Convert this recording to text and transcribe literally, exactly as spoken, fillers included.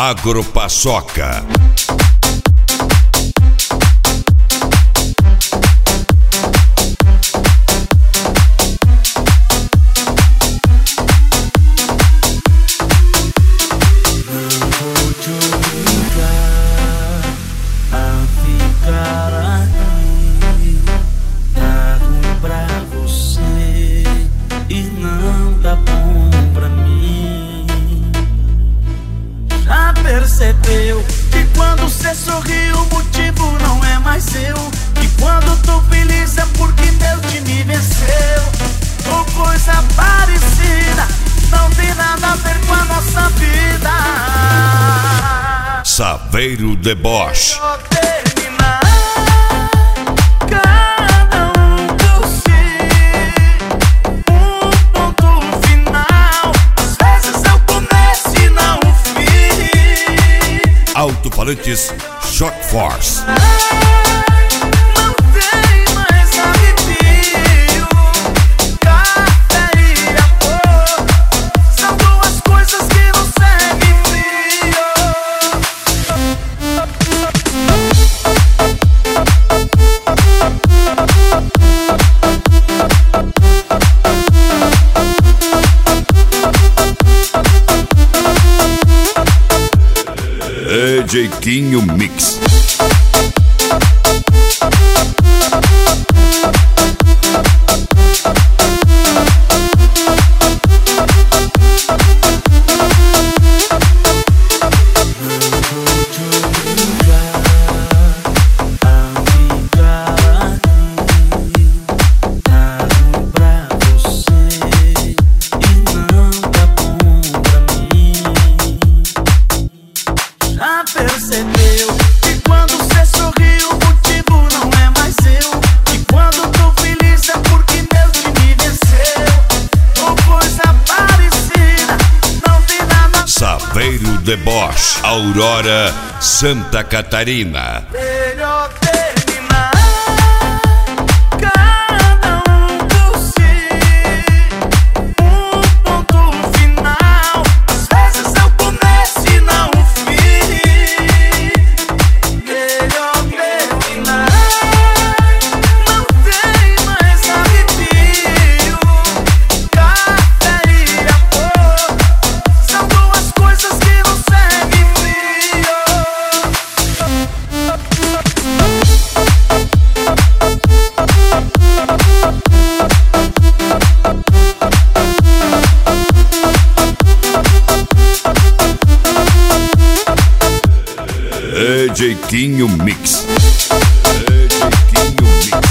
Agropaçoca. Percebeu que quando cê sorri o motivo não é mais seu, que quando tô feliz é porque meu time venceu, ou coisa parecida, não tem nada a ver com a nossa vida. Saveiro Deboche. Alto-falantes Shock Force. Não tem mais arrepio, café e amor são duas coisas que não seguem frio. D J Quinho Mix. Percebeu que quando cê sorri o motivo não é mais seu, que quando tô feliz é porque meu time venceu, ou coisa parecida, não tem nada. Saveiro Deboche, Aurora, Santa Catarina. Melhor terminar, cada um por si, um ponto final. Às vezes é o começo e não o fim. Melhor terminar, não tem mais arrepio, café e amor são duas coisas que não seguem frio. D J Quinho Mix. D J Quinho Mix.